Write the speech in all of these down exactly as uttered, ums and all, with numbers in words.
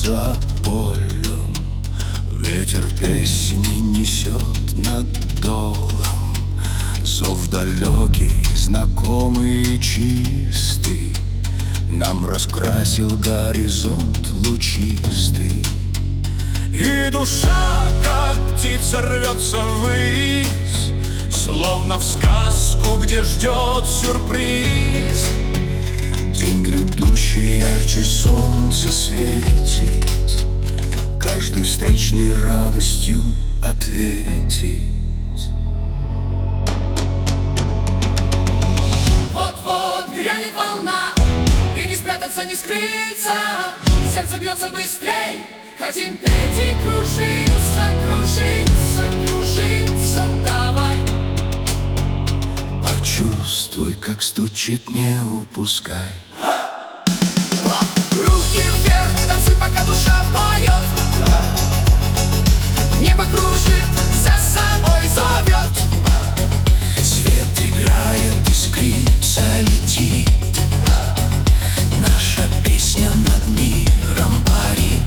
за полем. Ветер песни несет над долом. Зов далекий, знакомый и чистый нам раскрасил горизонт лучистый. И душа, как птица, рвется ввысь, словно в сказку, где ждет сюрприз. День грядущий ярче солнца светит, каждой встречной радостью ответить. Вот-вот грянет волна, и не спрятаться, не скрыться. Сердце бьется быстрей, хотим петь и кружиться, кружиться, кружиться. Давай, почувствуй, как стучит, не упускай. руки вверх, танцуй, пока душа поет. Небо кружит, за собой зовет. Свет играет, искрится, летит. Наша песня над миром парит.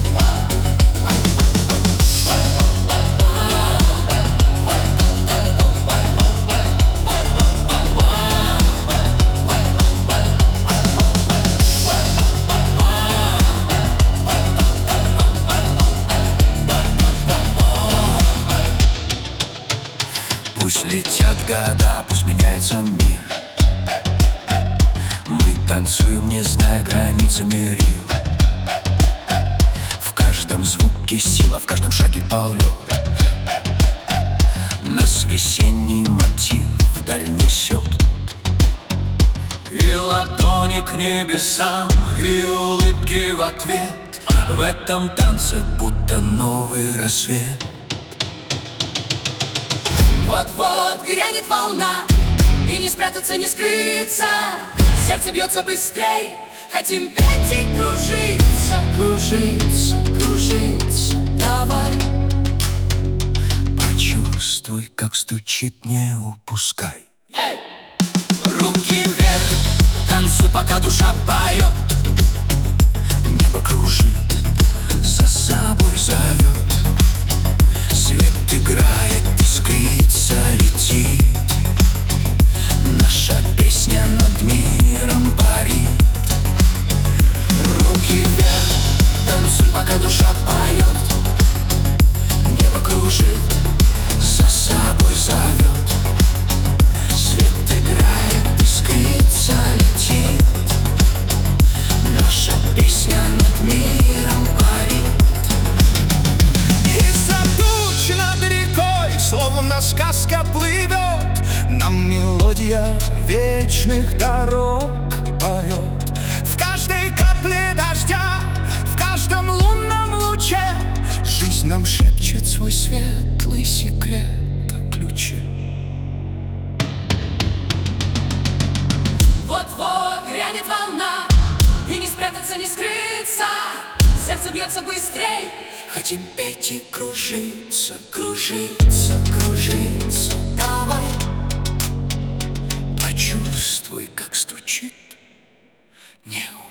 Пусть летят года, пусть меняется мир. Мы танцуем, не зная границы мерил. В каждом звуке сила, в каждом шаге полет. Нас весенний мотив вдаль несет. И ладони к небесам, и улыбки в ответ. В этом танце будто новый рассвет. Вот-вот грянет волна, и не спрятаться, не скрыться. Сердце бьется быстрей, хотим петь и кружиться, кружиться, кружиться. Давай, Почувствуй, как стучит, не упускай. руки вверх, танцуй, пока душа поет. Небо кружит, за собой зовет. Свет играет, искрится, летит. Наша песня над миром парит. Руки вверх, танцуй, пока душа поет. Небо кружит, за собой зовет. Свет играет, искрится, летит. Наша песня над миром парит. Из-за туч над рекой, словно сказка, плывет нам мелодия вечных дорог поет. В каждой капле дождя, в каждом лунном луче жизнь нам шепчет свой светлый секрет о ключе. Вот-вот грянет волна, и не спрятаться, не скрыться. Сердце бьется быстрей, Хотим петь и кружиться, кружиться, кружиться. давай, Почувствуй, как стучит, не